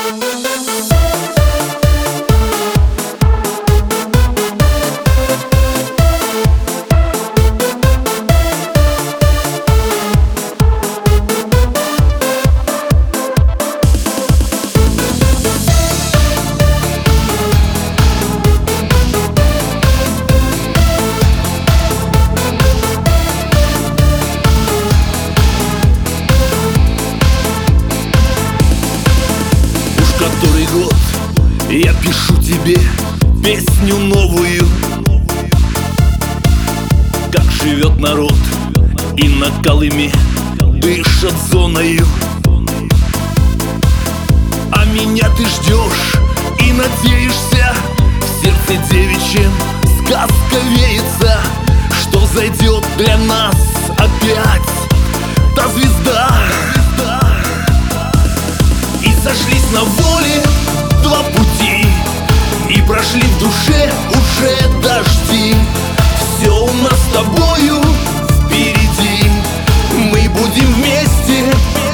Который год я пишу тебе песню новую, как живет народ и на Колыме дышат зоною. А меня ты ждешь и надеешься, в сердце девичьем сказка веется, что зайдет для нас опять та звезда. И сошлись на воле два пути, и прошли в душе уже дожди. Все у нас с тобою впереди, мы будем вместе.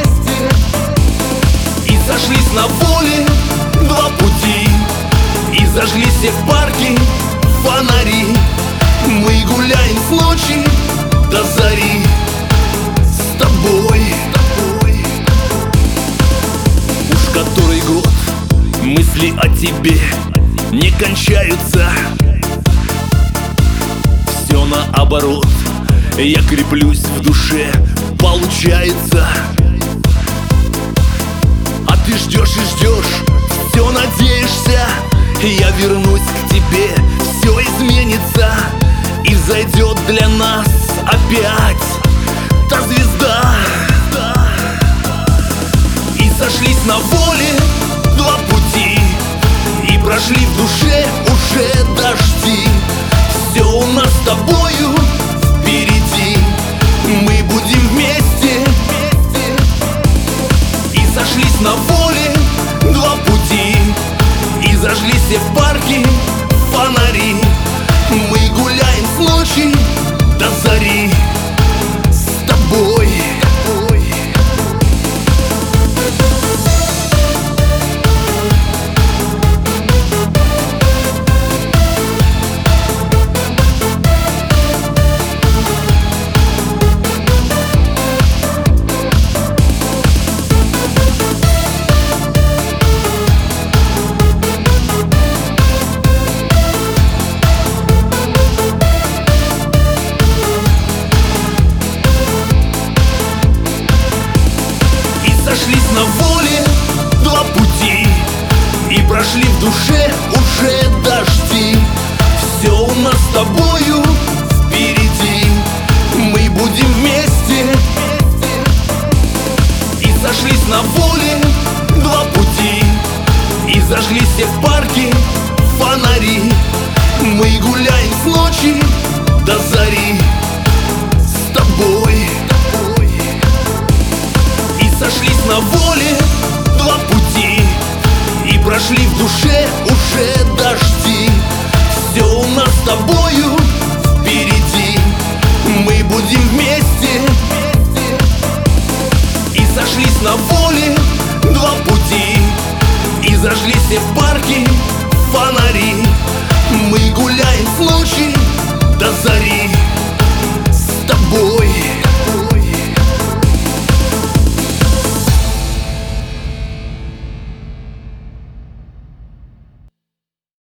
И сошлись на воле два пути, и зажгли все в парке фонари. Мы гуляем с ночи до зари с тобой. Который год мысли о тебе не кончаются, все наоборот, я креплюсь в душе, получается. А ты ждешь и ждешь, все надеешься, я вернусь к тебе, все изменится, и взойдет для нас опять та звезда. Сошлись на воле два пути, и прошли в душе уже дожди. Все у нас с тобою впереди, мы будем вместе. И сошлись на воле два пути, и зажгли все в парке фонари. Мы гуляем с ночи до зари с тобой. Сошлись на воле два пути, и прошли в душе уже дожди. Все у нас с тобою впереди, мы будем вместе. И сошлись на воле два пути, и зажгли все в парке фонари. Мы гуляем с ночи до зари с тобой. Сошлись на воле два пути, и прошли в душе